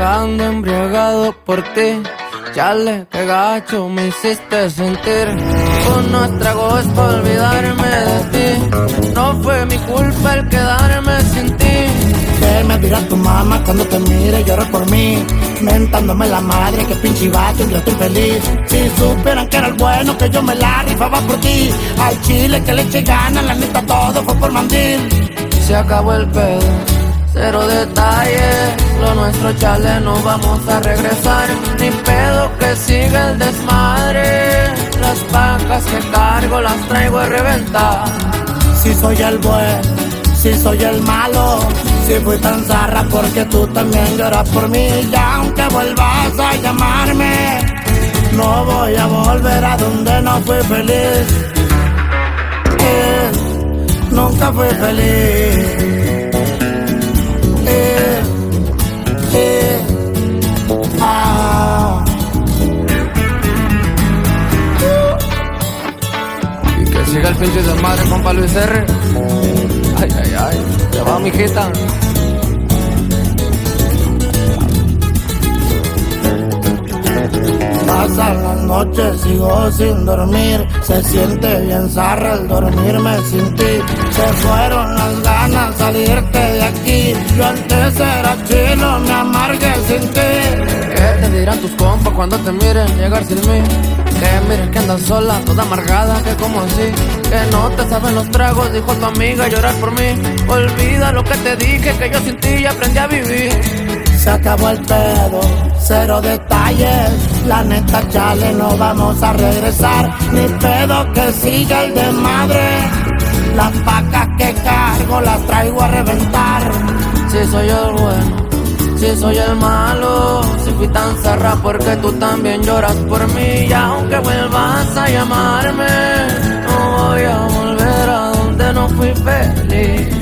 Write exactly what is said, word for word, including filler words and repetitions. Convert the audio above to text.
ando embriagado por ti. Chale, qué gacho me hiciste sentir. Unos tragos para olvidarme de ti. No fue mi culpa el quedarme sin ti. Que me dirá tu mamá cuando te mire llorar por mí, mentándome la madre, que pinche vato, yo estoy feliz. Si supieran que era el bueno, que yo me la rifaba por ti. Al chile que le eché ganas, la neta todo fue por mandil. Se acabó el pedo, cero detalles. Lo nuestro, chale, no vamos a regresar. Ni pedo que siga el desmadre. Las pacas que cargo las traigo a reventar. Si soy el bueno, si soy el malo, si fui tan zarra porque tú también lloras por mí. Y aunque vuelvas a llamarme, no voy a volver a donde no fui feliz. Eh, nunca fui feliz. Eh, eh, ah. Y que siga el pinche desmadre, compa Luis R. Ay, ay, ay, te va, mijita. Pasan las noches, sigo sin dormir. Se siente bien zarra el dormirme sin ti. Se fueron las ganas salirte de aquí. Yo antes era chilo, me amargué sin ti. ¿Qué te dirán tus compas cuando te miren llegar sin mí? Que miren que andas sola, toda amargada, que como así. Que no te saben los tragos, dijo tu amiga llorar por mí. Olvida lo que te dije, que yo sin ti ya aprendí a vivir. Se acabó el pedo, cero detalles. La neta, chale, no vamos a regresar. Ni pedo que siga el desmadre. Las pacas que cargo las traigo a reventar. Si soy el bueno, si soy el malo, si fui tan zarra porque tú también lloras por mí. Y aunque vuelvas a llamarme, no voy a volver a donde no fui feliz.